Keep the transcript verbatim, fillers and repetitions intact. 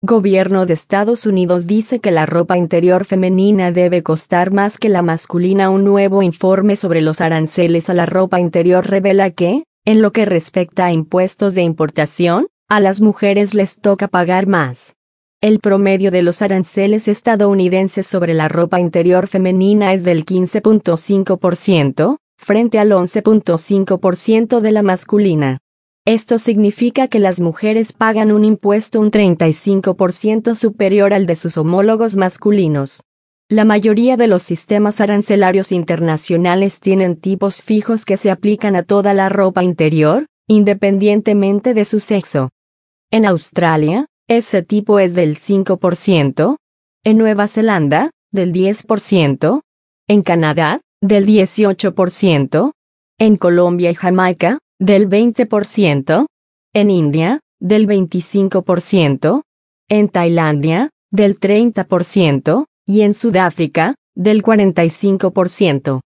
Gobierno de Estados Unidos dice que la ropa interior femenina debe costar más que la masculina. Un nuevo informe sobre los aranceles a la ropa interior revela que, en lo que respecta a impuestos de importación, a las mujeres les toca pagar más. El promedio de los aranceles estadounidenses sobre la ropa interior femenina es del quince punto cinco por ciento, frente al once punto cinco por ciento de la masculina. Esto significa que las mujeres pagan un impuesto un treinta y cinco por ciento superior al de sus homólogos masculinos. La mayoría de los sistemas arancelarios internacionales tienen tipos fijos que se aplican a toda la ropa interior, independientemente de su sexo. En Australia, ese tipo es del cinco por ciento, en Nueva Zelanda, del diez por ciento, en Canadá, del dieciocho por ciento, en Colombia y Jamaica, del veinte por ciento, en India, del veinticinco por ciento, en Tailandia, del treinta por ciento, y en Sudáfrica, del cuarenta y cinco por ciento.